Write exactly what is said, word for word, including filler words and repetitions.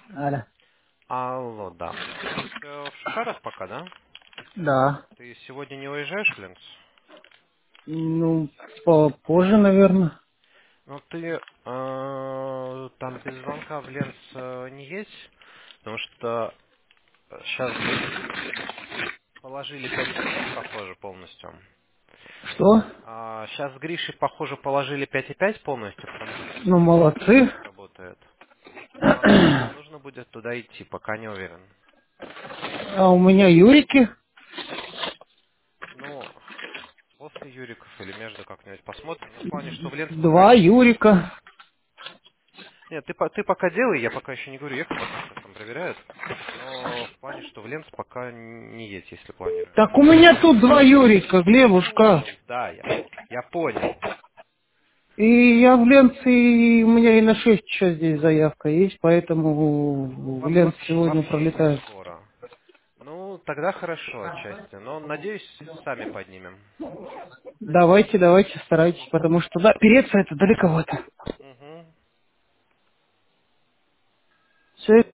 Аля. Алло, да. Ты э, в Шушарах пока, да? Да. Ты сегодня не уезжаешь в Ленц? Ну, попозже, наверное. Ну, ты э, там без звонка в Ленц э, не едь, потому что сейчас положили пять и пять, похоже, полностью. Что? А, сейчас с Гришей, похоже, положили пять и пять полностью, потому что Ну, сегодня молодцы. не работает. Но нужно, нужно будет туда идти, пока не уверен. А у меня Юрики. Ну, после Юриков или между как-нибудь посмотрим. Ну, в плане, что в Ленц пока... Два Юрика. Нет, ты, по- ты пока делай, я пока еще не говорю ехать, посмотрим, как там проверяют. Но в плане, что в Ленц пока не едь, если планируешь. Так у меня тут два Юрика, Глебушка. Ну, да, я, я понял. И я в Ленце, и у меня и на шесть часов здесь заявка есть, Ну, поэтому в во- Ленц вообще, сегодня вообще не пролетаю. скоро. Ну, тогда хорошо отчасти. Но, надеюсь, сами поднимем. Давайте, давайте, старайтесь, потому что, да, переться это далековато. Угу. Все,